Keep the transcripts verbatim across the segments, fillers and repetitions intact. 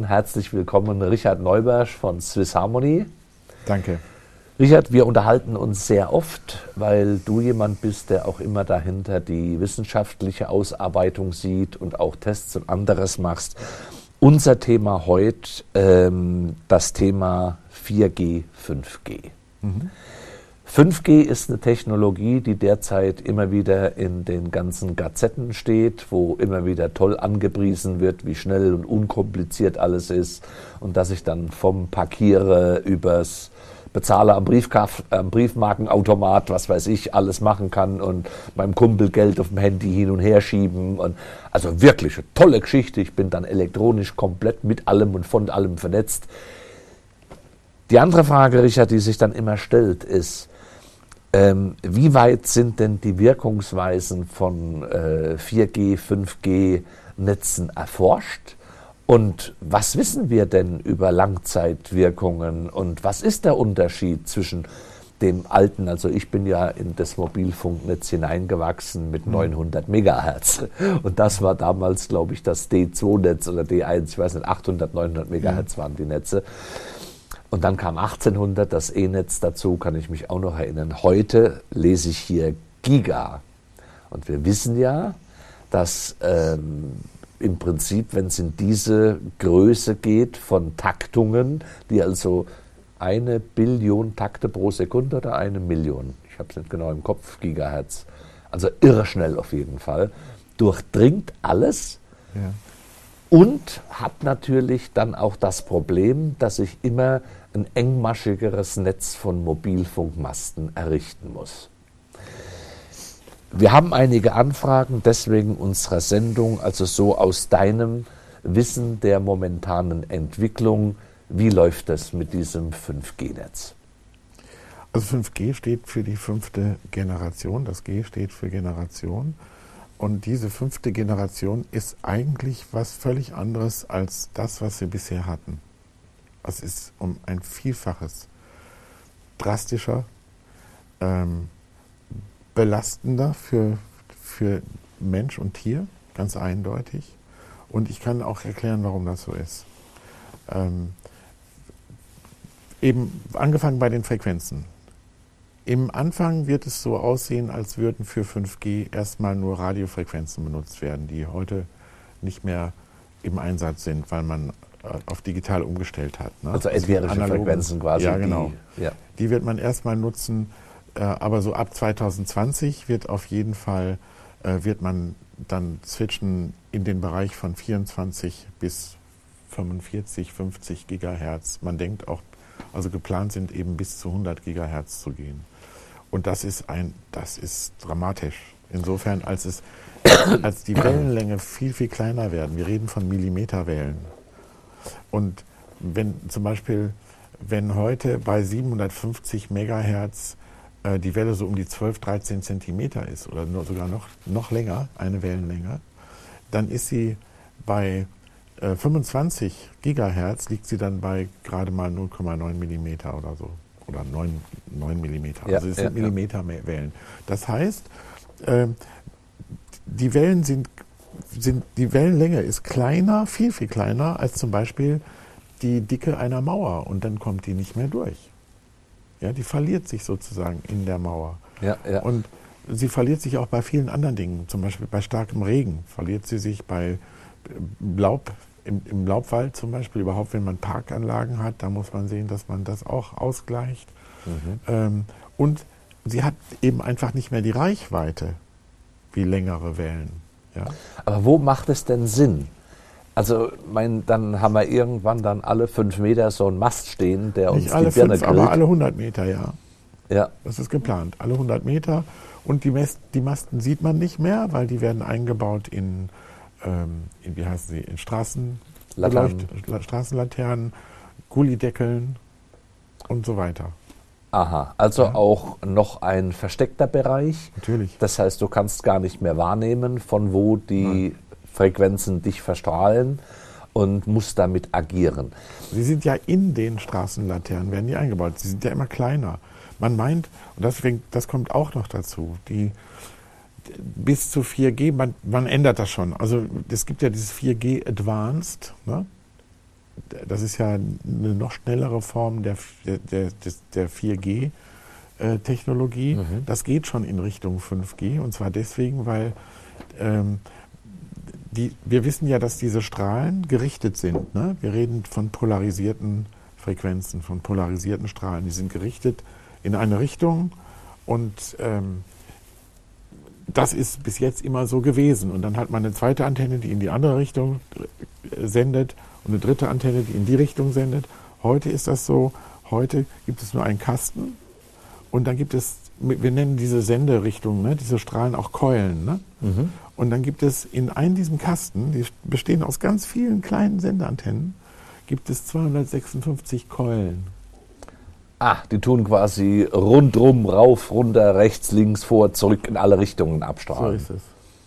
herzlich willkommen Richard Neubersch von Swiss Harmony. Danke. Richard, wir unterhalten uns sehr oft, weil du jemand bist, der auch immer dahinter die wissenschaftliche Ausarbeitung sieht und auch Tests und anderes machst. Unser Thema heute, ähm, das Thema vier G, fünf G. Mhm. fünf G ist eine Technologie, die derzeit immer wieder in den ganzen Gazetten steht, wo immer wieder toll angepriesen wird, wie schnell und unkompliziert alles ist und dass ich dann vom Parkiere übers Bezahle am, Briefkaf- am Briefmarkenautomat, was weiß ich, alles machen kann und meinem Kumpel Geld auf dem Handy hin und her schieben. Und also wirklich eine tolle Geschichte. Ich bin dann elektronisch komplett mit allem und von allem vernetzt. Die andere Frage, Richard, die sich dann immer stellt, ist, ähm, wie weit sind denn die Wirkungsweisen von äh, vier G, fünf G Netzen erforscht? Und was wissen wir denn über Langzeitwirkungen und was ist der Unterschied zwischen dem alten, also ich bin ja in das Mobilfunknetz hineingewachsen mit neunhundert Megahertz und das war damals, glaube ich, das D zwei Netz oder D eins, ich weiß nicht, achthundert, neunhundert Megahertz waren die Netze. Und dann kam achtzehnhundert das E-Netz dazu, kann ich mich auch noch erinnern. Heute lese ich hier Giga. Und wir wissen ja, dass ähm, im Prinzip, wenn es in diese Größe geht von Taktungen, die also eine Billion Takte pro Sekunde oder eine Million, ich habe es nicht genau im Kopf, Gigahertz, also irre schnell auf jeden Fall, durchdringt alles. Ja. Und hat natürlich dann auch das Problem, dass ich immer ein engmaschigeres Netz von Mobilfunkmasten errichten muss. Wir haben einige Anfragen, deswegen unserer Sendung, also so aus deinem Wissen der momentanen Entwicklung, wie läuft das mit diesem fünf G Netz? Also fünf G steht für die fünfte Generation, das G steht für Generation. Und diese fünfte Generation ist eigentlich was völlig anderes als das, was wir bisher hatten. Es ist um ein Vielfaches drastischer, ähm, belastender für, für Mensch und Tier, ganz eindeutig. Und ich kann auch erklären, warum das so ist. Ähm, eben angefangen bei den Frequenzen. Im Anfang wird es so aussehen, als würden für fünf G erstmal nur Radiofrequenzen benutzt werden, die heute nicht mehr im Einsatz sind, weil man auf digital umgestellt hat. Ne? Also ätherische Frequenzen quasi. Ja, genau. Die, ja. die wird man erstmal nutzen, äh, aber so ab zwanzig zwanzig wird auf jeden Fall, äh, wird man dann switchen in den Bereich von vierundzwanzig bis fünfundvierzig, fünfzig Gigahertz. Man denkt auch, also geplant sind eben bis zu hundert Gigahertz zu gehen. Und das ist ein, das ist dramatisch. Insofern, als es, als die Wellenlänge viel, viel kleiner werden. Wir reden von Millimeterwellen. Und wenn zum Beispiel, wenn heute bei siebenhundertfünfzig Megahertz äh, die Welle so um die zwölf, dreizehn Zentimeter ist oder nur sogar noch, noch länger, eine Wellenlänge, dann ist sie bei äh, fünfundzwanzig Gigahertz, liegt sie dann bei gerade mal null Komma neun Millimeter oder so. Oder neun Millimeter. Ja, also es ja, sind Millimeterwellen. Das heißt, äh, die Wellen sind, sind, die Wellenlänge ist kleiner, viel, viel kleiner als zum Beispiel die Dicke einer Mauer und dann kommt die nicht mehr durch. Ja, die verliert sich sozusagen in der Mauer. Ja, ja. Und sie verliert sich auch bei vielen anderen Dingen, zum Beispiel bei starkem Regen, verliert sie sich bei Laub, im, im Laubwald zum Beispiel, überhaupt wenn man Parkanlagen hat, da muss man sehen, dass man das auch ausgleicht. Mhm. Ähm, und sie hat eben einfach nicht mehr die Reichweite wie längere Wellen. Ja? Aber wo macht es denn Sinn? Also mein, dann haben wir irgendwann dann alle fünf Meter so einen Mast stehen, der Nicht uns alle die Birne fünf, grillt. aber alle hundert Meter, ja. Ja. Das ist geplant, alle hundert Meter. Und die, Mest, die Masten sieht man nicht mehr, weil die werden eingebaut in, ähm, in wie heißen sie, in Straßen, Laternen. Straßenlaternen, Gullideckeln und so weiter. Aha, also Ja. auch noch ein versteckter Bereich. Natürlich. Das heißt, du kannst gar nicht mehr wahrnehmen, von wo die Nein. Frequenzen dich verstrahlen und musst damit agieren. Sie sind ja in den Straßenlaternen, werden die eingebaut. Sie sind ja immer kleiner. Man meint, und deswegen, das kommt auch noch dazu, die bis zu vier G, man, man ändert das schon. Also es gibt ja dieses vier G Advanced, ne? das ist ja eine noch schnellere Form der, der, der vier G-Technologie. Mhm. Das geht schon in Richtung fünf G, und zwar deswegen, weil ähm, die, wir wissen ja, dass diese Strahlen gerichtet sind. Ne? Wir reden von polarisierten Frequenzen, von polarisierten Strahlen. Die sind gerichtet in eine Richtung, und ähm, das ist bis jetzt immer so gewesen. Und dann hat man eine zweite Antenne, die in die andere Richtung sendet, und eine dritte Antenne, die in die Richtung sendet. Heute ist das so, heute gibt es nur einen Kasten, und dann gibt es, wir nennen diese Senderichtung, ne, diese Strahlen auch Keulen. Ne? Mhm. Und dann gibt es in einem diesem Kasten, die bestehen aus ganz vielen kleinen Sendeantennen, gibt es zweihundertsechsundfünfzig Keulen. Ah, die tun quasi rundrum, rauf, runter, rechts, links, vor, zurück, in alle Richtungen abstrahlen. So ist es.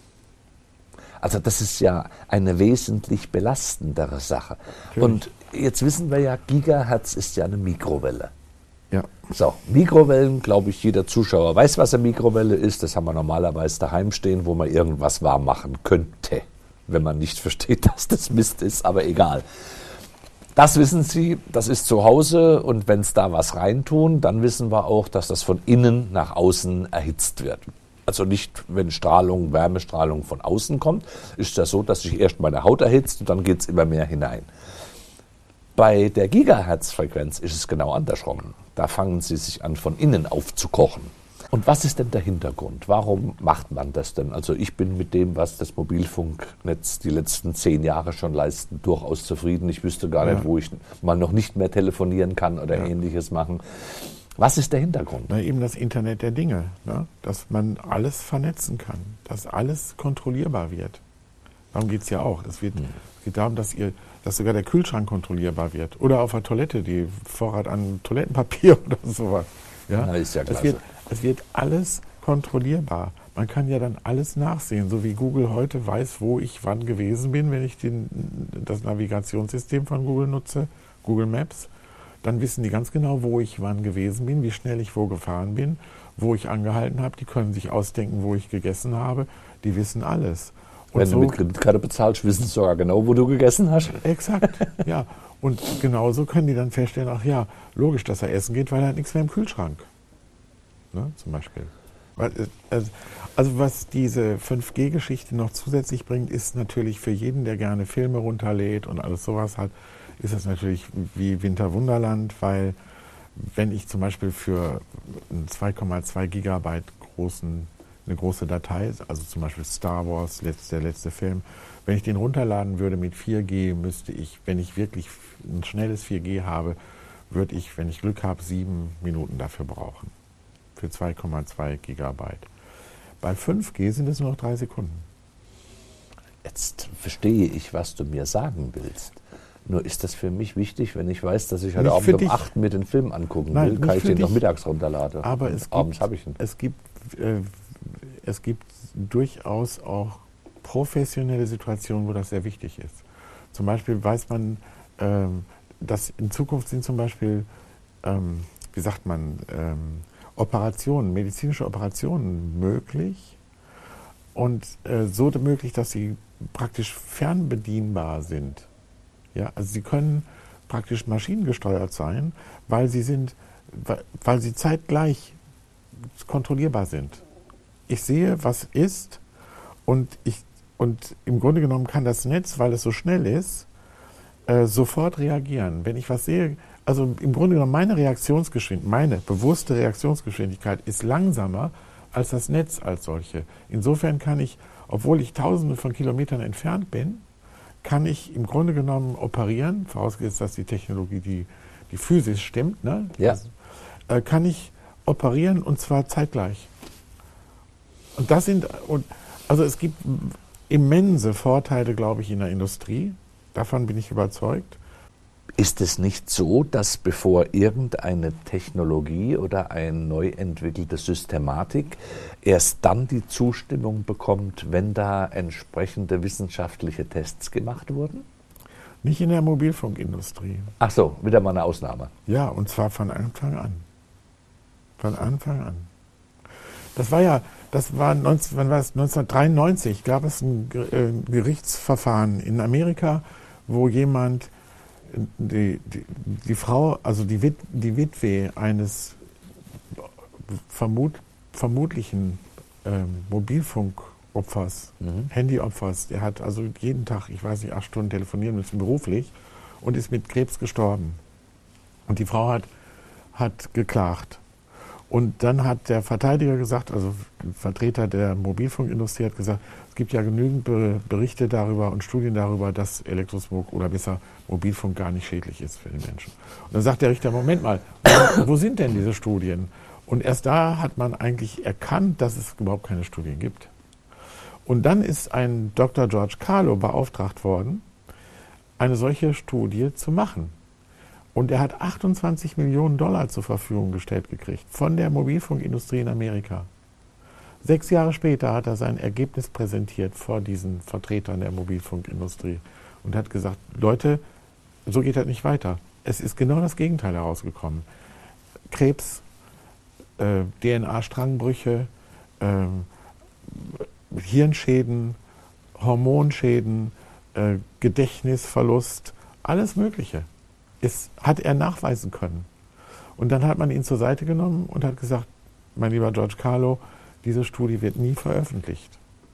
Also das ist ja eine wesentlich belastendere Sache. Natürlich. Und jetzt wissen wir ja, Gigahertz ist ja eine Mikrowelle. Ja. So, Mikrowellen, glaube ich, jeder Zuschauer weiß, was eine Mikrowelle ist. Das haben wir normalerweise daheim stehen, wo man irgendwas warm machen könnte, wenn man nicht versteht, dass das Mist ist, aber egal. Das wissen Sie, das ist zu Hause, und wenn es da was reintun, dann wissen wir auch, dass das von innen nach außen erhitzt wird. Also nicht, wenn Strahlung, Wärmestrahlung von außen kommt, ist das so, dass sich erst meine Haut erhitzt und dann geht es immer mehr hinein. Bei der Gigahertz-Frequenz ist es genau andersrum. Da fangen sie sich an, von innen aufzukochen. Und was ist denn der Hintergrund? Warum macht man das denn? Also ich bin mit dem, was das Mobilfunknetz die letzten zehn Jahre schon leistet, durchaus zufrieden. Ich wüsste gar ja. nicht, wo ich mal noch nicht mehr telefonieren kann oder ja. Ähnliches machen. Was ist der Hintergrund? Na, eben das Internet der Dinge, ne? Dass man alles vernetzen kann, dass alles kontrollierbar wird. Darum geht es ja auch. Es, wird, hm. es geht darum, dass, ihr, dass sogar der Kühlschrank kontrollierbar wird. Oder auf der Toilette, die Vorrat an Toilettenpapier oder sowas. Ja? Na, ist ja klasse. Es wird, es wird alles kontrollierbar. Man kann ja dann alles nachsehen, so wie Google heute weiß, wo ich wann gewesen bin, wenn ich den, das Navigationssystem von Google nutze, Google Maps. Dann wissen die ganz genau, wo ich wann gewesen bin, wie schnell ich wo gefahren bin, wo ich angehalten habe. Die können sich ausdenken, wo ich gegessen habe. Die wissen alles. Und wenn so, du mit Kreditkarte bezahlst, wissen sie sogar genau, wo du gegessen hast. Exakt, ja. Und genauso können die dann feststellen, ach ja, logisch, dass er essen geht, weil er hat nichts mehr im Kühlschrank. Ne, zum Beispiel. Also was diese fünf G-Geschichte noch zusätzlich bringt, ist natürlich für jeden, der gerne Filme runterlädt und alles sowas hat, ist das natürlich wie Winterwunderland, weil wenn ich zum Beispiel für einen zwei Komma zwei Gigabyte großen, eine große Datei, also zum Beispiel Star Wars, der letzte Film, wenn ich den runterladen würde mit vier G, müsste ich, wenn ich wirklich ein schnelles vier G habe, würde ich, wenn ich Glück habe, sieben Minuten dafür brauchen. Für zwei Komma zwei Gigabyte. Bei fünf G sind es nur noch drei Sekunden. Jetzt verstehe ich, was du mir sagen willst. Nur ist das für mich wichtig, wenn ich weiß, dass ich heute Nicht Abend um dich. acht mit den Film angucken Nein, will, kann ich den dich. noch mittags runterladen. Aber es abends habe gibt, ich ihn. Es gibt, äh, es gibt durchaus auch professionelle Situationen, wo das sehr wichtig ist. Zum Beispiel weiß man, ähm, dass in Zukunft sind zum Beispiel, ähm, wie sagt man, ähm, Operationen, medizinische Operationen möglich und äh, so möglich, dass sie praktisch fernbedienbar sind. Ja, also sie können praktisch maschinengesteuert sein, weil sie sind, weil, weil sie zeitgleich kontrollierbar sind. Ich sehe, was ist, und ich und im Grunde genommen kann das Netz, weil es so schnell ist, äh, sofort reagieren. Wenn ich was sehe, also im Grunde genommen meine Reaktionsgeschwindigkeit, meine bewusste Reaktionsgeschwindigkeit ist langsamer als das Netz als solche. Insofern kann ich, obwohl ich tausende von Kilometern entfernt bin, kann ich im Grunde genommen operieren, vorausgesetzt, dass die Technologie, die, die Physis stimmt, ne? Ja. Also, äh, kann ich operieren, und zwar zeitgleich. Und das sind, und, also es gibt immense Vorteile, glaube ich, in der Industrie. Davon bin ich überzeugt. Ist es nicht so, dass bevor irgendeine Technologie oder eine neu entwickelte Systematik erst dann die Zustimmung bekommt, wenn da entsprechende wissenschaftliche Tests gemacht wurden? Nicht in der Mobilfunkindustrie. Ach so, wieder mal eine Ausnahme. Ja, und zwar von Anfang an. Von Anfang an. Das war ja, das war, neunzehn, wann war es? neunzehnhundertdreiundneunzig gab es ein Gerichtsverfahren in Amerika, wo jemand die, die, die Frau, also die, Wit, die Witwe eines vermut, vermutlichen ähm, Mobilfunkopfers, mhm. Handyopfers, der hat also jeden Tag, ich weiß nicht, acht Stunden telefonieren müssen, beruflich, und ist mit Krebs gestorben. Und die Frau hat, hat geklagt. Und dann hat der Verteidiger gesagt, also Vertreter der Mobilfunkindustrie hat gesagt, es gibt ja genügend Berichte darüber und Studien darüber, dass Elektrosmog oder besser Mobilfunk gar nicht schädlich ist für den Menschen. Und dann sagt der Richter, Moment mal, wo, wo sind denn diese Studien? Und erst da hat man eigentlich erkannt, dass es überhaupt keine Studien gibt. Und dann ist ein Doktor George Carlo beauftragt worden, eine solche Studie zu machen. Und er hat achtundzwanzig Millionen Dollar zur Verfügung gestellt gekriegt von der Mobilfunkindustrie in Amerika. Sechs Jahre später hat er sein Ergebnis präsentiert vor diesen Vertretern der Mobilfunkindustrie und hat gesagt, Leute, so geht das nicht weiter. Es ist genau das Gegenteil herausgekommen. Krebs, äh, D N A-Strangbrüche, äh, Hirnschäden, Hormonschäden, äh, Gedächtnisverlust, alles Mögliche. Ist, hat er nachweisen können. Und dann hat man ihn zur Seite genommen und hat gesagt, mein lieber George Carlo, diese Studie wird nie veröffentlicht.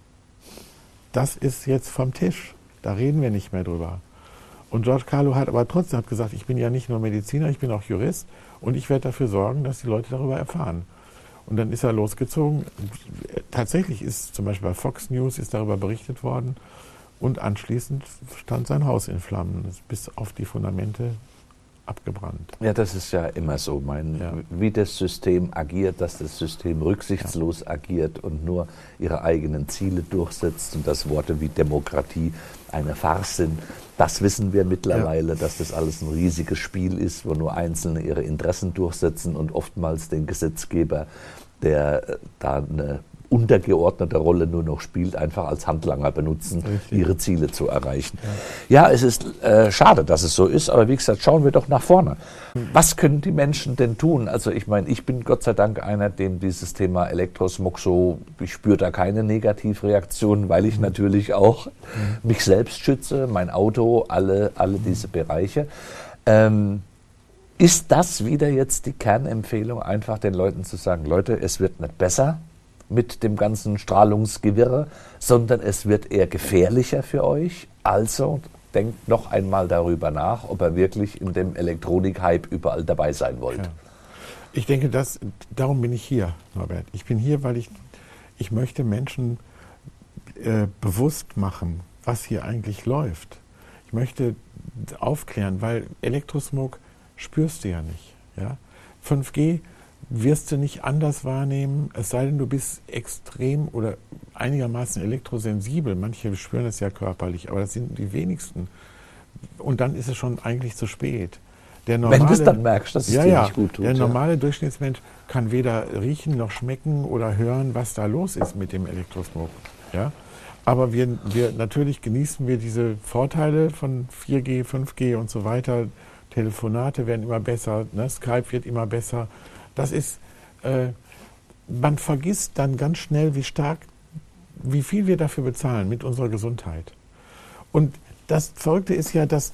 Das ist jetzt vom Tisch. Da reden wir nicht mehr drüber. Und George Carlo hat aber trotzdem hat gesagt, ich bin ja nicht nur Mediziner, ich bin auch Jurist und ich werde dafür sorgen, dass die Leute darüber erfahren. Und dann ist er losgezogen. Tatsächlich ist zum Beispiel bei Fox News ist darüber berichtet worden und anschließend stand sein Haus in Flammen, bis auf die Fundamente abgebrannt. Ja, das ist ja immer so, mein, ja. wie das System agiert, dass das System rücksichtslos ja. agiert und nur ihre eigenen Ziele durchsetzt und dass Worte wie Demokratie eine Farce sind. Das wissen wir mittlerweile, ja. dass das alles ein riesiges Spiel ist, wo nur Einzelne ihre Interessen durchsetzen und oftmals den Gesetzgeber, der da eine untergeordnete Rolle nur noch spielt, einfach als Handlanger benutzen, Richtig. ihre Ziele zu erreichen. Ja, ja es ist äh, schade, dass es so ist, aber wie gesagt, schauen wir doch nach vorne. Was können die Menschen denn tun? Also ich meine, ich bin Gott sei Dank einer, dem dieses Thema Elektrosmog so, ich spüre da keine Negativreaktion, weil ich mhm. natürlich auch mhm. mich selbst schütze, mein Auto, alle, alle diese Bereiche. Ähm, ist das wieder jetzt die Kernempfehlung, einfach den Leuten zu sagen, Leute, es wird nicht besser mit dem ganzen Strahlungsgewirre, sondern es wird eher gefährlicher für euch. Also denkt noch einmal darüber nach, ob ihr wirklich in dem Elektronik-Hype überall dabei sein wollt. Ja. Ich denke, dass, darum bin ich hier, Norbert. Ich bin hier, weil ich, ich möchte Menschen äh, bewusst machen, was hier eigentlich läuft. Ich möchte aufklären, weil Elektrosmog spürst du ja nicht. Ja? fünf G wirst du nicht anders wahrnehmen, es sei denn, du bist extrem oder einigermaßen elektrosensibel. Manche spüren es ja körperlich, aber das sind die wenigsten. Und dann ist es schon eigentlich zu spät. Der normale, Wenn du es dann merkst, dass es ja, dir ja, nicht gut tut. Der normale ja. Durchschnittsmensch kann weder riechen noch schmecken oder hören, was da los ist mit dem Elektrosmog. Ja? Aber wir, wir, natürlich genießen wir diese Vorteile von vier G, fünf G und so weiter. Telefonate werden immer besser, ne? Skype wird immer besser. Das ist, äh, man vergisst dann ganz schnell, wie stark, wie viel wir dafür bezahlen mit unserer Gesundheit. Und das Verrückte ist ja, dass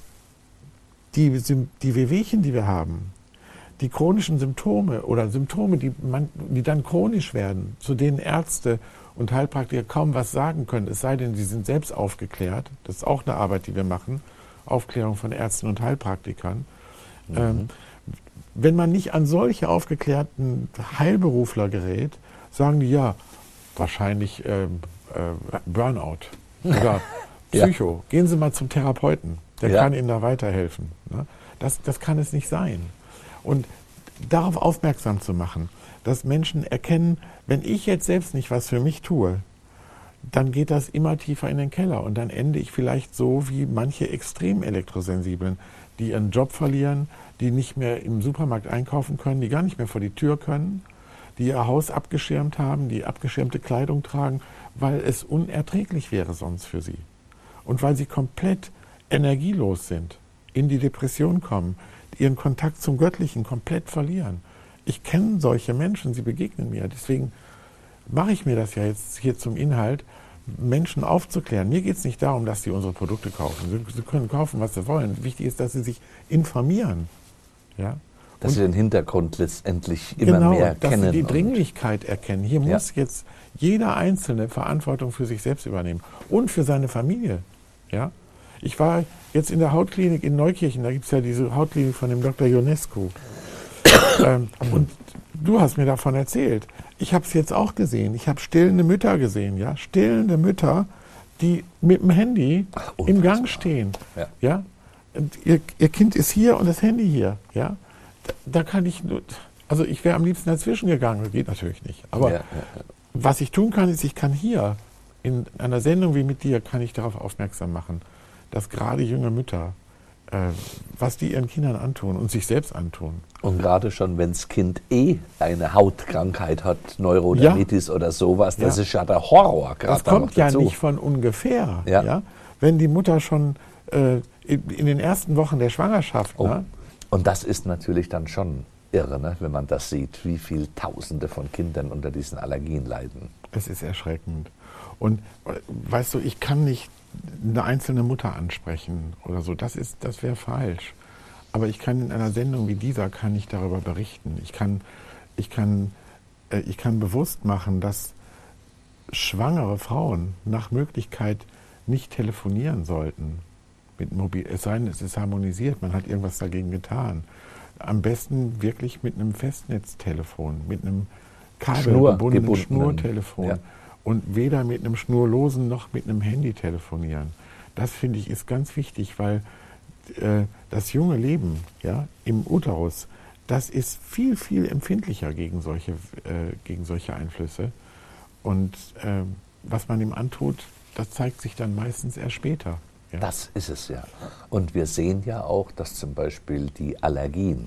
die, die Wehwehchen, die wir haben, die chronischen Symptome oder Symptome, die, man, die dann chronisch werden, zu denen Ärzte und Heilpraktiker kaum was sagen können, es sei denn, sie sind selbst aufgeklärt. Das ist auch eine Arbeit, die wir machen, Aufklärung von Ärzten und Heilpraktikern. Mhm. Ähm, Wenn man nicht an solche aufgeklärten Heilberufler gerät, sagen die, ja, wahrscheinlich äh, äh, Burnout oder Psycho. Ja. Gehen Sie mal zum Therapeuten, der ja. kann Ihnen da weiterhelfen. Ne? Das, das kann es nicht sein. Und darauf aufmerksam zu machen, dass Menschen erkennen, wenn ich jetzt selbst nicht was für mich tue, dann geht das immer tiefer in den Keller und dann ende ich vielleicht so wie manche extrem Elektrosensiblen, die ihren Job verlieren, die nicht mehr im Supermarkt einkaufen können, die gar nicht mehr vor die Tür können, die ihr Haus abgeschirmt haben, die abgeschirmte Kleidung tragen, weil es unerträglich wäre sonst für sie. Und weil sie komplett energielos sind, in die Depression kommen, ihren Kontakt zum Göttlichen komplett verlieren. Ich kenne solche Menschen, sie begegnen mir. Deswegen mache ich mir das ja jetzt hier zum Inhalt, Menschen aufzuklären. Mir geht es nicht darum, dass sie unsere Produkte kaufen. Sie, sie können kaufen, was sie wollen. Wichtig ist, dass sie sich informieren. Ja? Dass Und sie den Hintergrund letztendlich immer genau, mehr dass kennen. sie die und- Dringlichkeit erkennen. Hier Ja. muss jetzt jeder Einzelne Verantwortung für sich selbst übernehmen und für seine Familie. Ja? Ich war jetzt in der Hautklinik in Neukirchen, da gibt es ja diese Hautklinik von dem Doktor Ionescu. ähm, und du hast mir davon erzählt. Ich habe es jetzt auch gesehen. Ich habe stillende Mütter gesehen, ja, stillende Mütter, die mit dem Handy Ach, im Gang unfassbar. stehen, Ja. ja. Und ihr, ihr Kind ist hier und das Handy hier, ja. Da, da kann ich nur, also ich wäre am liebsten dazwischen gegangen. Das geht natürlich nicht. Aber Ja, ja, ja. was ich tun kann, ist, ich kann hier in einer Sendung wie mit dir kann ich darauf aufmerksam machen, dass gerade junge Mütter äh, was die ihren Kindern antun und sich selbst antun. Und gerade schon, wenn das Kind eh eine Hautkrankheit hat, Neurodermitis ja. oder sowas, das ja. ist ja der Horror. Das kommt ja nicht von ungefähr. Ja. Ja? Wenn die Mutter schon äh, in, in den ersten Wochen der Schwangerschaft... Oh. Ne? Und das ist natürlich dann schon irre, ne? Wenn man das sieht, wie viele Tausende von Kindern unter diesen Allergien leiden. Es ist erschreckend. Und weißt du, ich kann nicht eine einzelne Mutter ansprechen oder so. Das ist, das wäre falsch. Aber ich kann in einer Sendung wie dieser kann ich darüber berichten. Ich kann, ich kann, äh, ich kann bewusst machen, dass schwangere Frauen nach Möglichkeit nicht telefonieren sollten. Mit Mobil, es sei denn, es ist harmonisiert, man hat irgendwas dagegen getan. Am besten wirklich mit einem Festnetztelefon, mit einem kabelgebundenen Schnur, Schnurtelefon. Ja. Und weder mit einem schnurlosen noch mit einem Handy telefonieren. Das finde ich ist ganz wichtig, weil äh, das junge Leben ja, im Uterus, das ist viel, viel empfindlicher gegen solche, äh, gegen solche Einflüsse. Und äh, was man ihm antut, das zeigt sich dann meistens erst später. Ja. Das ist es ja. Und wir sehen ja auch, dass zum Beispiel die Allergien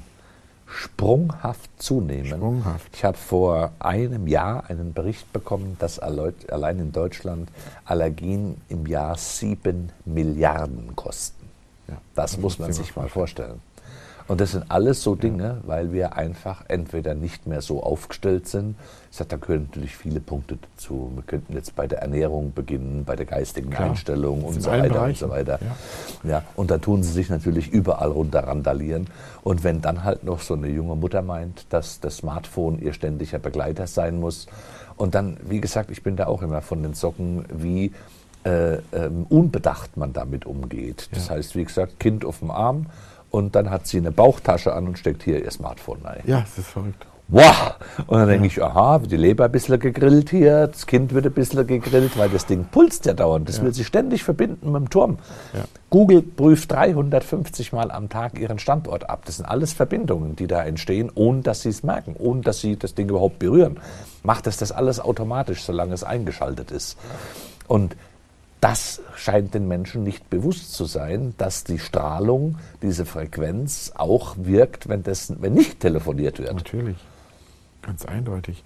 sprunghaft zunehmen. Sprunghaft. Ich habe vor einem Jahr einen Bericht bekommen, dass allein in Deutschland Allergien im Jahr sieben Milliarden kosten. Ja, das, das muss man sich mal vorstellen. Und das sind alles so Dinge, ja. weil wir einfach entweder nicht mehr so aufgestellt sind. Ich sage, da gehören natürlich viele Punkte dazu. Wir könnten jetzt bei der Ernährung beginnen, bei der geistigen Klar. Einstellung und so weiter und so weiter. Ja. Ja, und da tun sie sich natürlich überall runter randalieren. Und wenn dann halt noch so eine junge Mutter meint, dass das Smartphone ihr ständiger Begleiter sein muss. Und dann, wie gesagt, ich bin da auch immer von den Socken, wie äh, ähm, unbedacht man damit umgeht. Das ja. heißt, wie gesagt, Kind auf dem Arm. Und dann hat sie eine Bauchtasche an und steckt hier ihr Smartphone rein. Ja, das ist verrückt. Wow! Und dann denke ja. ich, aha, wird die Leber ein bisschen gegrillt hier, das Kind wird ein bisschen gegrillt, weil das Ding pulst ja dauernd. Das ja. will sich ständig verbinden mit dem Turm. Ja. Google prüft dreihundertfünfzig Mal am Tag ihren Standort ab. Das sind alles Verbindungen, die da entstehen, ohne dass sie es merken, ohne dass sie das Ding überhaupt berühren. Macht es das alles automatisch, solange es eingeschaltet ist. Und das scheint den Menschen nicht bewusst zu sein, dass die Strahlung, diese Frequenz auch wirkt, wenn, das, wenn nicht telefoniert wird. Natürlich, ganz eindeutig.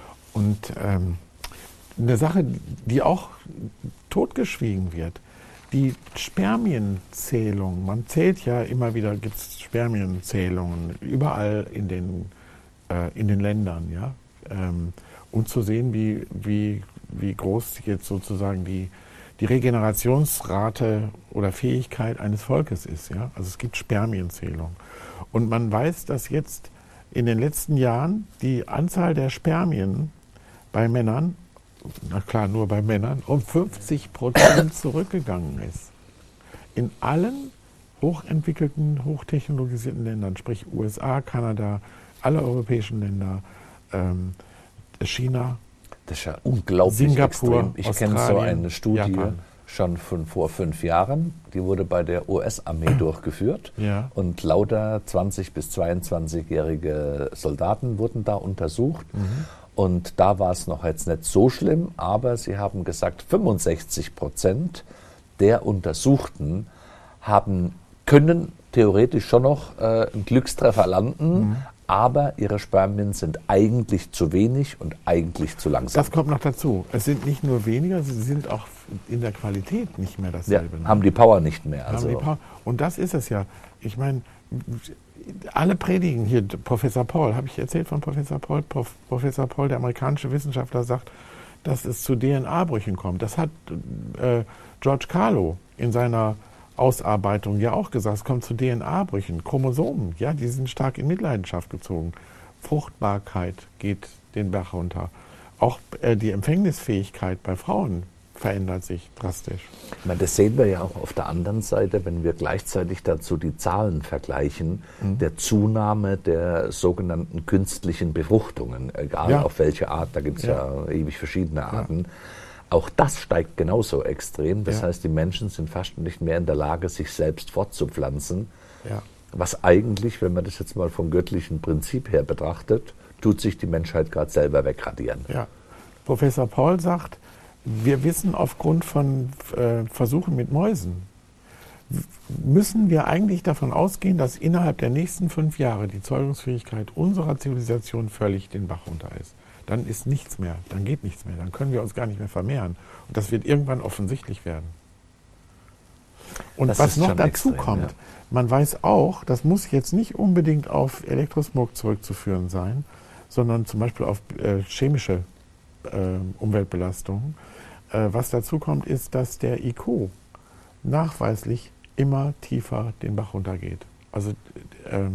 Und ähm, eine Sache, die auch totgeschwiegen wird, die Spermienzählung. Man zählt ja immer wieder, gibt es Spermienzählungen überall in den, äh, in den Ländern, ja, ähm, um zu sehen, wie, wie, wie groß jetzt sozusagen die die Regenerationsrate oder Fähigkeit eines Volkes ist. Ja? Also es gibt Spermienzählung. Und man weiß, dass jetzt in den letzten Jahren die Anzahl der Spermien bei Männern, na klar, nur bei Männern, um fünfzig Prozent zurückgegangen ist. In allen hochentwickelten, hochtechnologisierten Ländern, sprich U S A, Kanada, alle europäischen Länder, ähm, China. Das ist ja unglaublich Singapur, extrem. Ich kenne so eine Studie Japan. schon von vor fünf Jahren. Die wurde bei der U S-Armee durchgeführt. Ja. Und lauter zwanzig- bis zweiundzwanzigjährige Soldaten wurden da untersucht. Mhm. Und da war es noch jetzt nicht so schlimm, aber sie haben gesagt, fünfundsechzig Prozent der Untersuchten haben, können theoretisch schon noch äh, einen Glückstreffer landen, mhm. aber ihre Spermien sind eigentlich zu wenig und eigentlich zu langsam. Das kommt noch dazu. Es sind nicht nur weniger, sie sind auch in der Qualität nicht mehr dasselbe. Ja, haben die Power nicht mehr. Haben Also. die Power. Und das ist es ja. Ich meine, alle predigen hier, Professor Paul, habe ich erzählt von Professor Paul? Prof, Professor Paul, der amerikanische Wissenschaftler, sagt, dass es zu D N A-Brüchen kommt. Das hat äh, George Carlo in seiner Ausarbeitung ja auch gesagt. Es kommt zu D N A-Brüchen. Chromosomen, ja, die sind stark in Mitleidenschaft gezogen. Fruchtbarkeit geht den Bach runter. Auch äh, die Empfängnisfähigkeit bei Frauen verändert sich drastisch. Ich meine, das sehen wir ja auch auf der anderen Seite, wenn wir gleichzeitig dazu die Zahlen vergleichen, mhm. der Zunahme der sogenannten künstlichen Befruchtungen, egal ja. auf welche Art, da gibt es ja. ja ewig verschiedene Arten. Ja. Auch das steigt genauso extrem. Das ja. heißt, die Menschen sind fast nicht mehr in der Lage, sich selbst fortzupflanzen. Ja. Was eigentlich, wenn man das jetzt mal vom göttlichen Prinzip her betrachtet, tut sich die Menschheit gerade selber wegradieren. Ja. Professor Paul sagt, wir wissen aufgrund von äh, Versuchen mit Mäusen, müssen wir eigentlich davon ausgehen, dass innerhalb der nächsten fünf Jahre die Zeugungsfähigkeit unserer Zivilisation völlig den Bach runter ist. Dann ist nichts mehr, dann geht nichts mehr, dann können wir uns gar nicht mehr vermehren. Und das wird irgendwann offensichtlich werden. Und das was noch dazu extrem, kommt, ja. man weiß auch, das muss jetzt nicht unbedingt auf Elektrosmog zurückzuführen sein, sondern zum Beispiel auf äh, chemische äh, Umweltbelastungen. Äh, was dazu kommt, ist, dass der I Q nachweislich immer tiefer den Bach runtergeht. Also äh,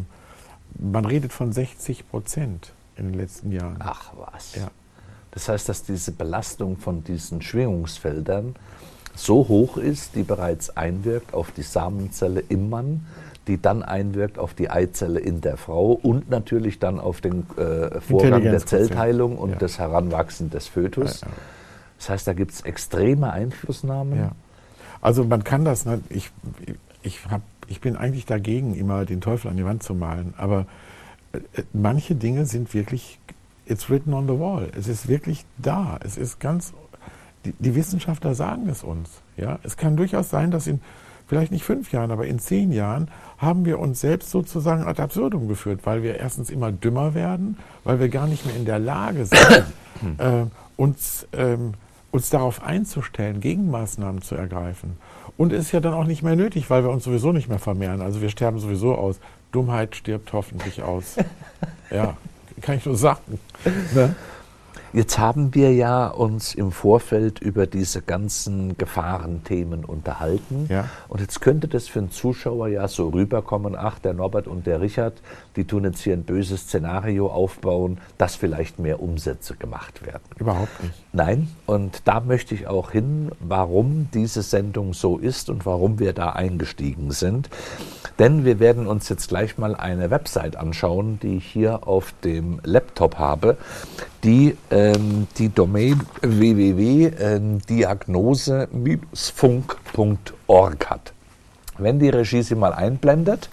man redet von sechzig Prozent in den letzten Jahren. Ach was. Ja. Das heißt, dass diese Belastung von diesen Schwingungsfeldern so hoch ist, die bereits einwirkt auf die Samenzelle im Mann, die dann einwirkt auf die Eizelle in der Frau und natürlich dann auf den äh, Vorgang der Zellteilung und ja. das Heranwachsen des Fötus. Ja, ja. Das heißt, da gibt es extreme Einflussnahmen. Ja. Also man kann das, nicht, ich, ich, hab, ich bin eigentlich dagegen, immer den Teufel an die Wand zu malen, aber äh, manche Dinge sind wirklich, it's written on the wall. Es ist wirklich da. Es ist ganz, die, die Wissenschaftler sagen es uns. Ja? Es kann durchaus sein, dass in vielleicht nicht fünf Jahren, aber in zehn Jahren haben wir uns selbst sozusagen ad absurdum geführt, weil wir erstens immer dümmer werden, weil wir gar nicht mehr in der Lage sind, äh, uns, ähm, uns darauf einzustellen, Gegenmaßnahmen zu ergreifen. Und es ist ja dann auch nicht mehr nötig, weil wir uns sowieso nicht mehr vermehren. Also wir sterben sowieso aus. Dummheit stirbt hoffentlich aus. Ja, kann ich nur sagen. Ne? Jetzt haben wir ja uns im Vorfeld über diese ganzen Gefahrenthemen unterhalten. Ja. Und jetzt könnte das für einen Zuschauer ja so rüberkommen, ach, der Norbert und der Richard, die tun jetzt hier ein böses Szenario aufbauen, dass vielleicht mehr Umsätze gemacht werden. Überhaupt nicht. Nein, und da möchte ich auch hin, warum diese Sendung so ist und warum wir da eingestiegen sind. Denn wir werden uns jetzt gleich mal eine Website anschauen, die ich hier auf dem Laptop habe, die ähm, die Domain w w w punkt diagnose Bindestrich funk punkt org hat. Wenn die Regie sie mal einblendet.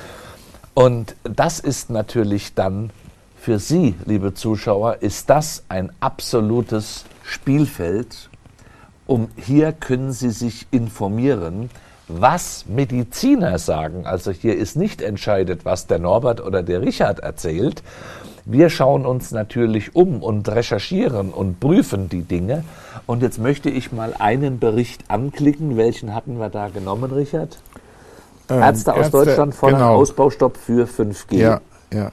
Und das ist natürlich dann für Sie, liebe Zuschauer, ist das ein absolutes Spielfeld. Um hier können Sie sich informieren, was Mediziner sagen. Also hier ist nicht entscheidet, was der Norbert oder der Richard erzählt. Wir schauen uns natürlich um und recherchieren und prüfen die Dinge. Und jetzt möchte ich mal einen Bericht anklicken. Welchen hatten wir da genommen, Richard? Ähm, Ärzte aus Ärzte, Deutschland fordern genau. Ausbaustopp für fünf G. Ja, ja.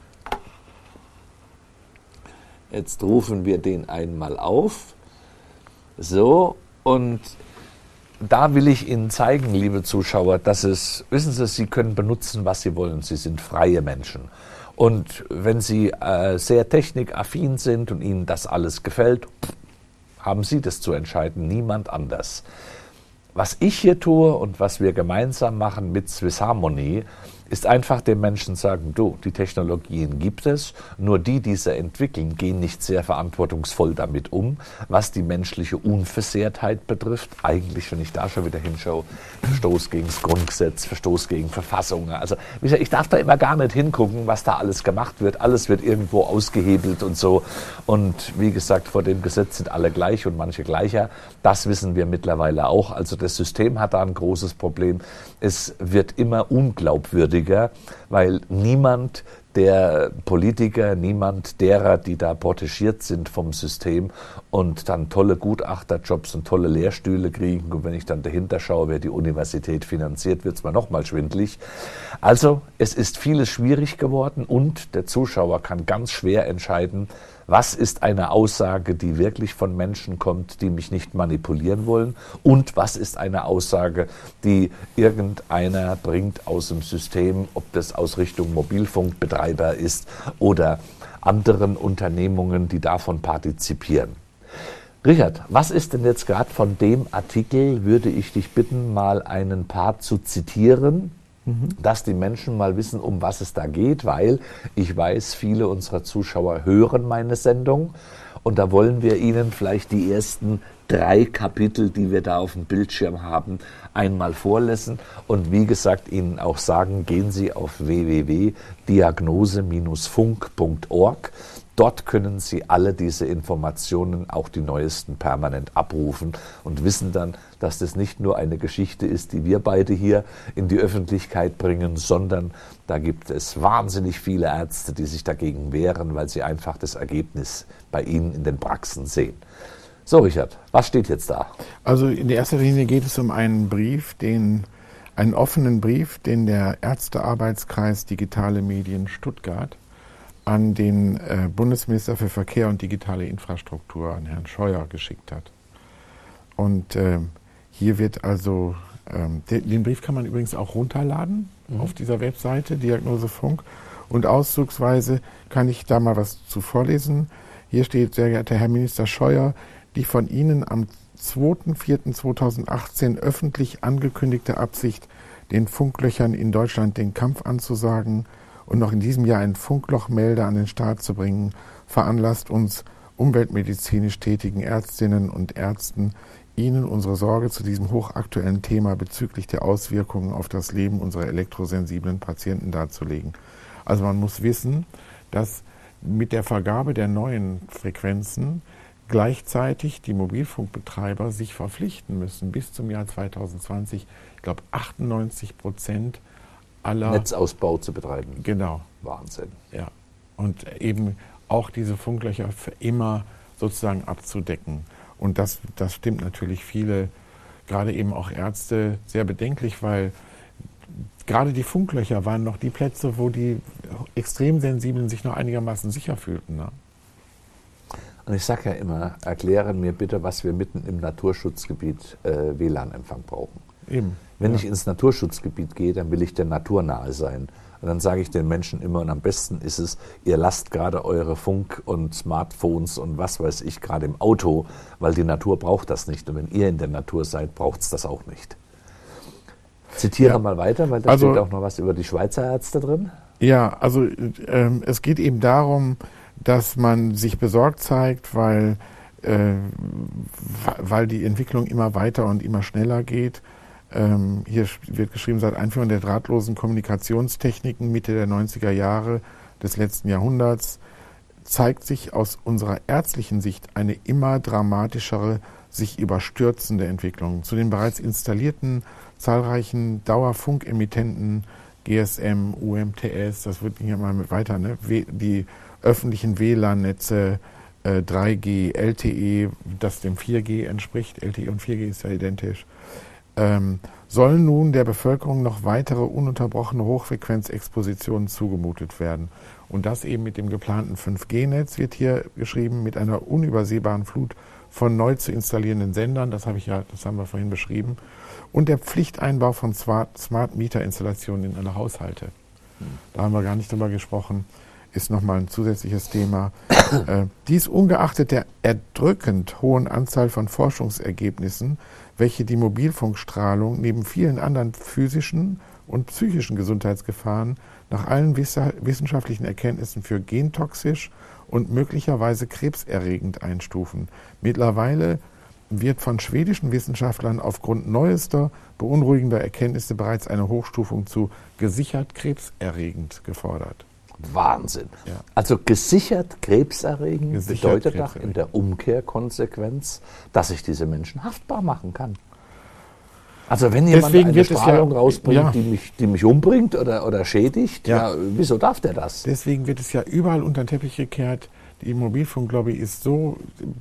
Jetzt rufen wir den einmal auf. So, und da will ich Ihnen zeigen, liebe Zuschauer, dass es, wissen Sie, Sie können benutzen, was Sie wollen. Sie sind freie Menschen. Und wenn Sie äh, sehr technikaffin sind und Ihnen das alles gefällt, haben Sie das zu entscheiden, niemand anders. Was ich hier tue und was wir gemeinsam machen mit Swiss Harmony, ist einfach den Menschen sagen, du, die Technologien gibt es, nur die, die sie entwickeln, gehen nicht sehr verantwortungsvoll damit um, was die menschliche Unversehrtheit betrifft. Eigentlich, wenn ich da schon wieder hinschaue, Verstoß gegen das Grundgesetz, Verstoß gegen Verfassungen. Also wie gesagt, ich darf da immer gar nicht hingucken, was da alles gemacht wird. Alles wird irgendwo ausgehebelt und so. Und wie gesagt, vor dem Gesetz sind alle gleich und manche gleicher. Das wissen wir mittlerweile auch. Also das System hat da ein großes Problem. Es wird immer unglaubwürdiger, weil niemand der Politiker, niemand derer, die da protegiert sind vom System und dann tolle Gutachterjobs und tolle Lehrstühle kriegen. Und wenn ich dann dahinter schaue, wer die Universität finanziert, wird es mir nochmal schwindlig. Also es ist vieles schwierig geworden und der Zuschauer kann ganz schwer entscheiden, Was ist eine Aussage, die wirklich von Menschen kommt, die mich nicht manipulieren wollen? Und was ist eine Aussage, die irgendeiner bringt aus dem System, ob das aus Richtung Mobilfunkbetreiber ist oder anderen Unternehmungen, die davon partizipieren? Richard, was ist denn jetzt gerade von dem Artikel, würde ich dich bitten, mal einen Part zu zitieren, mhm. dass die Menschen mal wissen, um was es da geht, weil ich weiß, viele unserer Zuschauer hören meine Sendung und da wollen wir ihnen vielleicht die ersten drei Kapitel, die wir da auf dem Bildschirm haben, einmal vorlesen und wie gesagt Ihnen auch sagen, gehen Sie auf w w w punkt diagnose Bindestrich funk punkt org. Dort können Sie alle diese Informationen, auch die neuesten, permanent abrufen und wissen dann, dass das nicht nur eine Geschichte ist, die wir beide hier in die Öffentlichkeit bringen, sondern da gibt es wahnsinnig viele Ärzte, die sich dagegen wehren, weil sie einfach das Ergebnis bei Ihnen in den Praxen sehen. So, Richard, was steht jetzt da? Also in der ersten Linie geht es um einen Brief, den, einen offenen Brief, den der Ärztearbeitskreis Digitale Medien Stuttgart an den äh, Bundesminister für Verkehr und digitale Infrastruktur, an Herrn Scheuer, geschickt hat. Und äh, hier wird also, ähm, den, den Brief kann man übrigens auch runterladen mhm. auf dieser Webseite Diagnose Funk. Und auszugsweise kann ich da mal was zu vorlesen. Hier steht: Sehr geehrter Herr Minister Scheuer, die von Ihnen am zweiter vierter zweitausendachtzehn öffentlich angekündigte Absicht, den Funklöchern in Deutschland den Kampf anzusagen und noch in diesem Jahr einen Funklochmelder an den Start zu bringen, veranlasst uns umweltmedizinisch tätigen Ärztinnen und Ärzten, Ihnen unsere Sorge zu diesem hochaktuellen Thema bezüglich der Auswirkungen auf das Leben unserer elektrosensiblen Patienten darzulegen. Also man muss wissen, dass mit der Vergabe der neuen Frequenzen gleichzeitig die Mobilfunkbetreiber sich verpflichten müssen, bis zum Jahr zweitausendzwanzig, ich glaube achtundneunzig Prozent aller Netzausbau zu betreiben. Genau. Wahnsinn. Ja. Und eben auch diese Funklöcher für immer sozusagen abzudecken. Und das, das stimmt natürlich viele, gerade eben auch Ärzte, sehr bedenklich, weil gerade die Funklöcher waren noch die Plätze, wo die Extremsensiblen sich noch einigermaßen sicher fühlten. Ne? Und ich sage ja immer, erklären mir bitte, was wir mitten im Naturschutzgebiet äh, W L A N-Empfang brauchen. Eben. Wenn ja. ich ins Naturschutzgebiet gehe, dann will ich der Natur nahe sein. Und dann sage ich den Menschen immer, und am besten ist es, ihr lasst gerade eure Funk- und Smartphones und was weiß ich gerade im Auto, weil die Natur braucht das nicht. Und wenn ihr in der Natur seid, braucht es das auch nicht. Zitiere ja. mal weiter, weil da also, steht auch noch was über die Schweizer Ärzte drin. Ja, also ähm, es geht eben darum, dass man sich besorgt zeigt, weil, äh, weil die Entwicklung immer weiter und immer schneller geht. Ähm, hier wird geschrieben, seit Einführung der drahtlosen Kommunikationstechniken Mitte der neunziger Jahre des letzten Jahrhunderts zeigt sich aus unserer ärztlichen Sicht eine immer dramatischere, sich überstürzende Entwicklung. Zu den bereits installierten zahlreichen Dauerfunkemittenten, G S M, U M T S, das wird hier mal mit weiter, ne? Die öffentlichen W L A N-Netze, äh, drei G, L T E, das dem vier G entspricht, L T E und vier G ist ja identisch, ähm, sollen nun der Bevölkerung noch weitere ununterbrochene Hochfrequenzexpositionen zugemutet werden. Und das eben mit dem geplanten fünf G Netz wird hier geschrieben, mit einer unübersehbaren Flut von neu zu installierenden Sendern, das habe ich ja, das haben wir vorhin beschrieben, und der Pflichteinbau von Smart-Meter-Installationen in alle Haushalte. Da haben wir gar nicht drüber gesprochen, ist nochmal ein zusätzliches Thema. äh, dies ungeachtet der erdrückend hohen Anzahl von Forschungsergebnissen, welche die Mobilfunkstrahlung neben vielen anderen physischen und psychischen Gesundheitsgefahren nach allen wissenschaftlichen Erkenntnissen für gentoxisch und möglicherweise krebserregend einstufen. Mittlerweile wird von schwedischen Wissenschaftlern aufgrund neuester, beunruhigender Erkenntnisse bereits eine Hochstufung zu gesichert krebserregend gefordert. Wahnsinn. Ja. Also gesichert krebserregend gesichert bedeutet doch in der Umkehrkonsequenz, dass ich diese Menschen haftbar machen kann. Also wenn jemand Deswegen eine wird Strahlung es ja, rausbringt, ja. die, mich, die mich umbringt oder, oder schädigt, ja. ja, wieso darf der das? Deswegen wird es ja überall unter den Teppich gekehrt. Die Mobilfunklobby ist so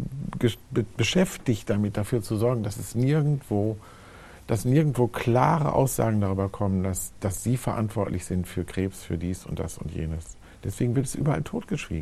be- beschäftigt damit, dafür zu sorgen, dass es nirgendwo, dass nirgendwo klare Aussagen darüber kommen, dass, dass sie verantwortlich sind für Krebs, für dies und das und jenes. Deswegen wird es überall totgeschwiegen.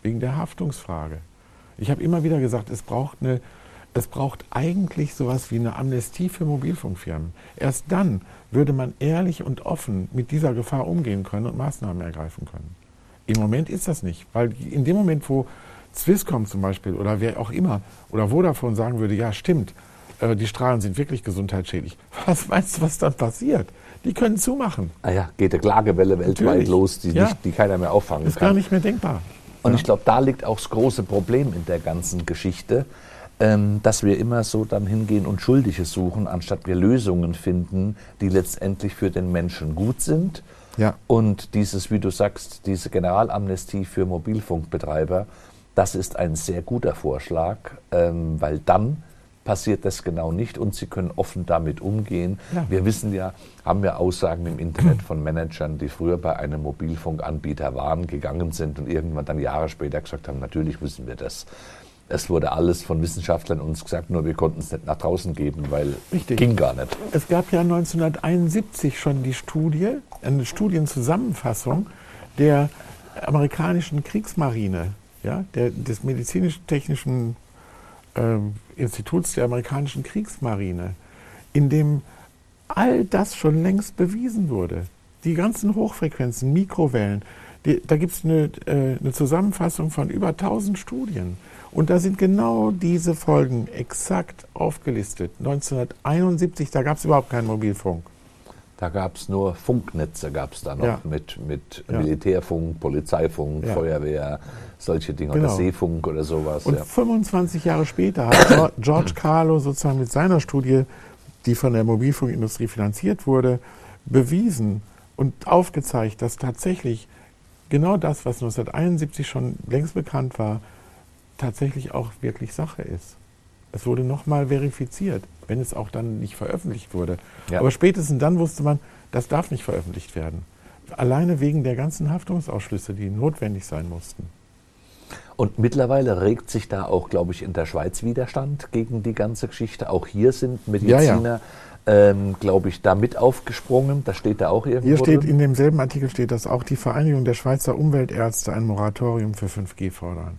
wegen der Haftungsfrage. Ich habe immer wieder gesagt, es braucht, eine, es braucht eigentlich sowas wie eine Amnestie für Mobilfunkfirmen. Erst dann würde man ehrlich und offen mit dieser Gefahr umgehen können und Maßnahmen ergreifen können. Im Moment ist das nicht, weil in dem Moment, wo Swisscom zum Beispiel oder wer auch immer oder Vodafone sagen würde, ja stimmt, äh, die Strahlen sind wirklich gesundheitsschädlich. Was meinst du, was dann passiert? Die können zumachen. Ah ja, geht eine Klagewelle weltweit Natürlich. los, die, ja. nicht, die keiner mehr auffangen ist kann. Ist gar nicht mehr denkbar. Und ja. ich glaube, da liegt auch das große Problem in der ganzen Geschichte, ähm, dass wir immer so dann hingehen und Schuldige suchen, anstatt wir Lösungen finden, die letztendlich für den Menschen gut sind. Ja. Und dieses, wie du sagst, diese Generalamnestie für Mobilfunkbetreiber, das ist ein sehr guter Vorschlag, ähm, weil dann passiert das genau nicht und sie können offen damit umgehen. Ja. Wir wissen ja, haben ja Aussagen im Internet von Managern, die früher bei einem Mobilfunkanbieter waren, gegangen sind und irgendwann dann Jahre später gesagt haben, natürlich wissen wir das. Es wurde alles von Wissenschaftlern uns gesagt, nur wir konnten es nicht nach draußen geben, weil Richtig. ging gar nicht. Es gab ja neunzehnhunderteinundsiebzig schon die Studie, eine Studienzusammenfassung der amerikanischen Kriegsmarine, ja, der, des medizinisch-technischen äh, Instituts der amerikanischen Kriegsmarine, in dem all das schon längst bewiesen wurde. Die ganzen Hochfrequenzen, Mikrowellen, die, da gibt es eine, äh, eine Zusammenfassung von über tausend Studien. Und da sind genau diese Folgen exakt aufgelistet. neunzehnhunderteinundsiebzig, da gab es überhaupt keinen Mobilfunk. Da gab es nur Funknetze, gab es da noch ja. mit, mit ja. Militärfunk, Polizeifunk, ja. Feuerwehr, solche Dinge, genau. oder Seefunk oder sowas. Und ja. fünfundzwanzig Jahre später hat George Carlo sozusagen mit seiner Studie, die von der Mobilfunkindustrie finanziert wurde, bewiesen und aufgezeigt, dass tatsächlich genau das, was neunzehnhunderteinundsiebzig schon längst bekannt war, tatsächlich auch wirklich Sache ist. Es wurde nochmal verifiziert, wenn es auch dann nicht veröffentlicht wurde. Ja. Aber spätestens dann wusste man, das darf nicht veröffentlicht werden. Alleine wegen der ganzen Haftungsausschlüsse, die notwendig sein mussten. Und mittlerweile regt sich da auch, glaube ich, in der Schweiz Widerstand gegen die ganze Geschichte. Auch hier sind Mediziner, ja, ja. ähm, glaube ich, da mit aufgesprungen. Das steht da auch irgendwo Hier steht, drin. in demselben Artikel steht, dass auch die Vereinigung der Schweizer Umweltärzte ein Moratorium für fünf G fordern.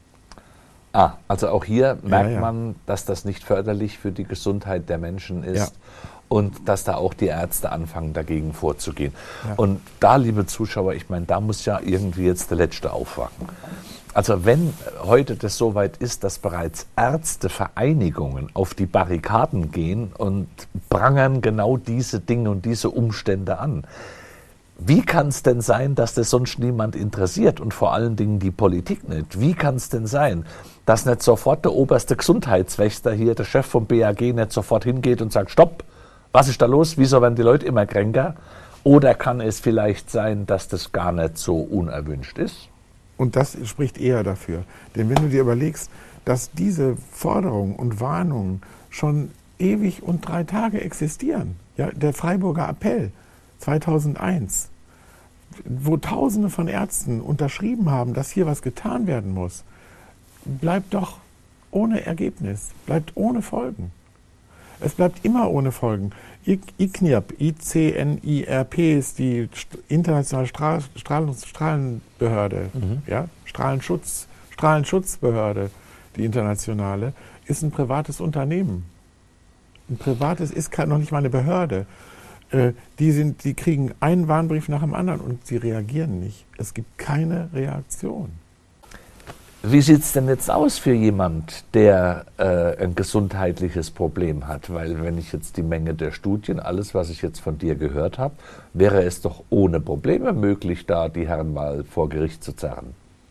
Ah, also auch hier merkt ja, ja. man, dass das nicht förderlich für die Gesundheit der Menschen ist. Ja. Und dass da auch die Ärzte anfangen, dagegen vorzugehen. Ja. Und da, liebe Zuschauer, ich meine, da muss ja irgendwie jetzt der Letzte aufwachen. Also wenn heute das so weit ist, dass bereits Ärztevereinigungen auf die Barrikaden gehen und prangern genau diese Dinge und diese Umstände an, wie kann es denn sein, dass das sonst niemand interessiert und vor allen Dingen die Politik nicht? Wie kann es denn sein, dass nicht sofort der oberste Gesundheitswächter hier, der Chef vom B A G, nicht sofort hingeht und sagt, stopp, was ist da los? Wieso werden die Leute immer kränker? Oder kann es vielleicht sein, dass das gar nicht so unerwünscht ist? Und das spricht eher dafür. Denn wenn du dir überlegst, dass diese Forderungen und Warnungen schon ewig und drei Tage existieren, ja, der Freiburger Appell zweitausendeins, wo Tausende von Ärzten unterschrieben haben, dass hier was getan werden muss, bleibt doch ohne Ergebnis, bleibt ohne Folgen. Es bleibt immer ohne Folgen. I C N I R P, I C N I R P ist die internationale Strahl Strahl Strahlenbehörde, mhm. ja? Strahlenschutz, Strahlenschutzbehörde, die internationale, ist ein privates Unternehmen. Ein privates ist kein, noch nicht mal eine Behörde. Äh, die, sind, die kriegen einen Warnbrief nach dem anderen und sie reagieren nicht. Es gibt keine Reaktion. Wie sieht es denn jetzt aus für jemand, der äh, ein gesundheitliches Problem hat? Weil wenn ich jetzt die Menge der Studien, alles, was ich jetzt von dir gehört habe, wäre es doch ohne Probleme möglich, da die Herren mal vor Gericht zu zerren.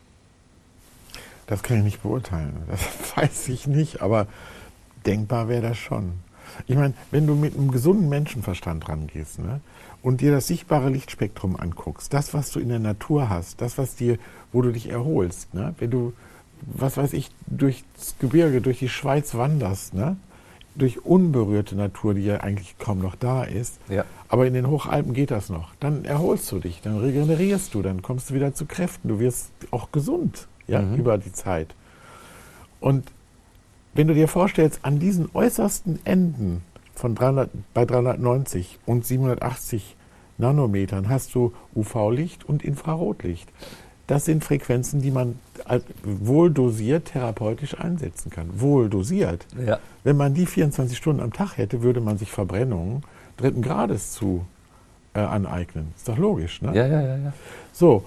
Das kann ich nicht beurteilen, das weiß ich nicht, aber denkbar wäre das schon. Ich meine, wenn du mit einem gesunden Menschenverstand rangehst, ne, und dir das sichtbare Lichtspektrum anguckst, das, was du in der Natur hast, das, was dir, wo du dich erholst, ne, wenn du, was weiß ich, durchs Gebirge, durch die Schweiz wanderst, ne, durch unberührte Natur, die ja eigentlich kaum noch da ist, ja. aber in den Hochalpen geht das noch, dann erholst du dich, dann regenerierst du, dann kommst du wieder zu Kräften, du wirst auch gesund, ja, mhm. über die Zeit. Und wenn du dir vorstellst, an diesen äußersten Enden von dreihundert, bei dreihundertneunzig und siebenhundertachtzig Nanometern hast du U V-Licht und Infrarotlicht. das sind Frequenzen, die man wohl dosiert therapeutisch einsetzen kann. Wohl dosiert. Ja. Wenn man die vierundzwanzig Stunden am Tag hätte, würde man sich Verbrennungen dritten Grades zu äh, aneignen. Ist doch logisch, ne? Ja, ja, ja, ja. So,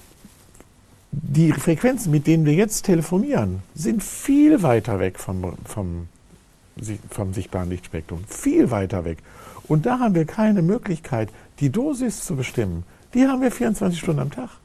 die Frequenzen, mit denen wir jetzt telefonieren, sind viel weiter weg vom, vom, vom sichtbaren Lichtspektrum. Viel weiter weg. Und da haben wir keine Möglichkeit, die Dosis zu bestimmen. Die haben wir vierundzwanzig Stunden am Tag.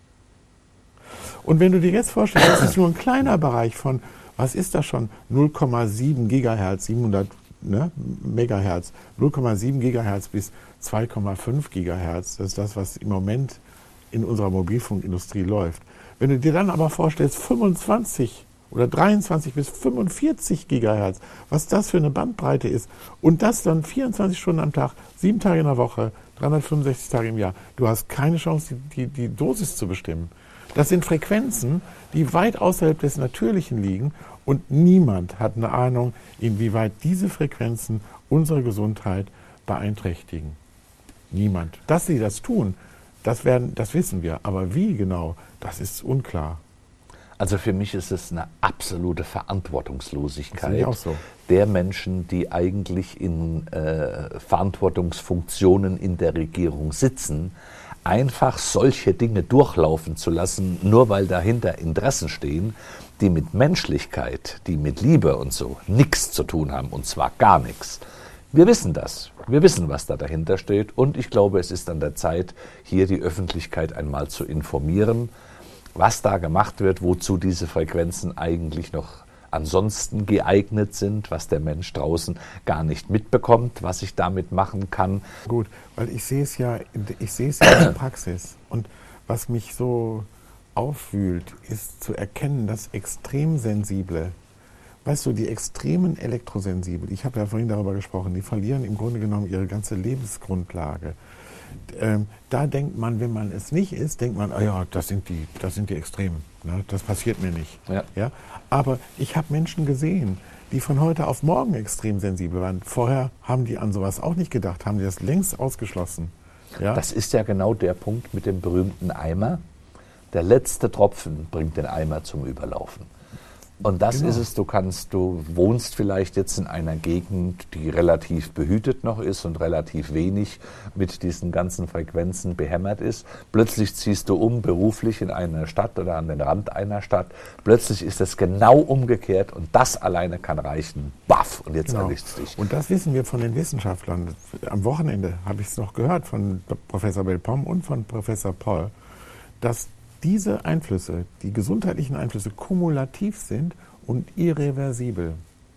Und wenn du dir jetzt vorstellst, das ist nur ein kleiner Bereich von, was ist das schon, null Komma sieben Gigahertz, siebenhundert ne, Megahertz, null Komma sieben Gigahertz bis zwei Komma fünf Gigahertz, das ist das, was im Moment in unserer Mobilfunkindustrie läuft. Wenn du dir dann aber vorstellst, fünfundzwanzig oder dreiundzwanzig bis fünfundvierzig Gigahertz, was das für eine Bandbreite ist, und das dann vierundzwanzig Stunden am Tag, sieben Tage in der Woche, dreihundertfünfundsechzig Tage im Jahr, du hast keine Chance, die, die, die Dosis zu bestimmen. Das sind Frequenzen, die weit außerhalb des Natürlichen liegen, und niemand hat eine Ahnung, inwieweit diese Frequenzen unsere Gesundheit beeinträchtigen. Niemand. Dass sie das tun, das, werden, das wissen wir, aber wie genau, das ist unklar. Also für mich ist es eine absolute Verantwortungslosigkeit auch so. der Menschen, die eigentlich in äh, Verantwortungsfunktionen in der Regierung sitzen, einfach solche Dinge durchlaufen zu lassen, nur weil dahinter Interessen stehen, die mit Menschlichkeit, die mit Liebe und so nichts zu tun haben, und zwar gar nichts. Wir wissen das. Wir wissen, was da dahinter steht, und ich glaube, es ist an der Zeit, hier die Öffentlichkeit einmal zu informieren, was da gemacht wird, wozu diese Frequenzen eigentlich noch ansonsten geeignet sind, was der Mensch draußen gar nicht mitbekommt, was ich damit machen kann. Gut, weil ich sehe es ja, ich sehe es ja in der Praxis, und was mich so aufwühlt, ist zu erkennen, dass Extremsensible, weißt du, die extremen Elektrosensibel, ich habe ja vorhin darüber gesprochen, die verlieren im Grunde genommen ihre ganze Lebensgrundlage. Ähm, da denkt man, wenn man es nicht ist, denkt man, ah ja, das sind die, das sind die Extremen, ne? Das passiert mir nicht. Ja. Ja? Aber ich habe Menschen gesehen, die von heute auf morgen extrem sensibel waren. Vorher haben die an sowas auch nicht gedacht, haben die das längst ausgeschlossen. Ja? Das ist ja genau der Punkt mit dem berühmten Eimer. Der letzte Tropfen bringt den Eimer zum Überlaufen. Und das Genau. ist es, du kannst, du wohnst vielleicht jetzt in einer Gegend, die relativ behütet noch ist und relativ wenig mit diesen ganzen Frequenzen behämmert ist. Plötzlich ziehst du um beruflich in eine Stadt oder an den Rand einer Stadt. Plötzlich ist es genau umgekehrt, und das alleine kann reichen. Baff, und jetzt Genau. erwischt es dich. Und das wissen wir von den Wissenschaftlern. Am Wochenende habe ich es noch gehört von Professor Belpom und von Professor Poll, dass diese Einflüsse, die gesundheitlichen Einflüsse, kumulativ sind und irreversibel.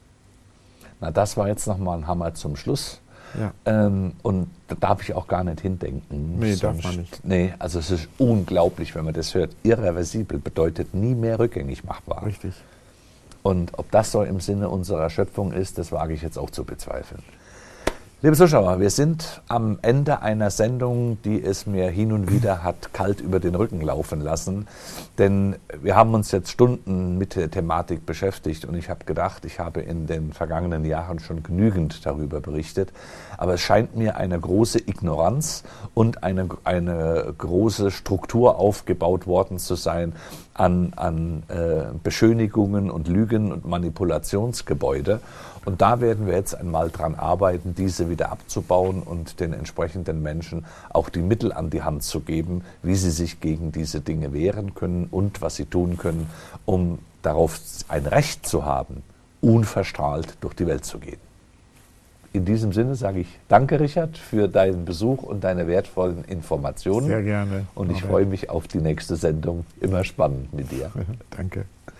Na, das war jetzt nochmal ein Hammer zum Schluss. Ja. Ähm, und da darf ich auch gar nicht hindenken. Nee, Sonst, darf man nicht. Nee, also es ist unglaublich, wenn man das hört. Irreversibel bedeutet nie mehr rückgängig machbar. Richtig. Und ob das so im Sinne unserer Schöpfung ist, das wage ich jetzt auch zu bezweifeln. Liebe Zuschauer, wir sind am Ende einer Sendung, die es mir hin und wieder hat kalt über den Rücken laufen lassen. Denn wir haben uns jetzt Stunden mit der Thematik beschäftigt, und ich habe gedacht, ich habe in den vergangenen Jahren schon genügend darüber berichtet. Aber es scheint mir eine große Ignoranz und eine, eine große Struktur aufgebaut worden zu sein an, an äh, Beschönigungen und Lügen und Manipulationsgebäude. Und da werden wir jetzt einmal dran arbeiten, diese wieder abzubauen und den entsprechenden Menschen auch die Mittel an die Hand zu geben, wie sie sich gegen diese Dinge wehren können und was sie tun können, um darauf ein Recht zu haben, unverstrahlt durch die Welt zu gehen. In diesem Sinne sage ich danke, Richard, für deinen Besuch und deine wertvollen Informationen. Sehr gerne. Und ich freue mich auf die nächste Sendung. Immer spannend mit dir. Danke.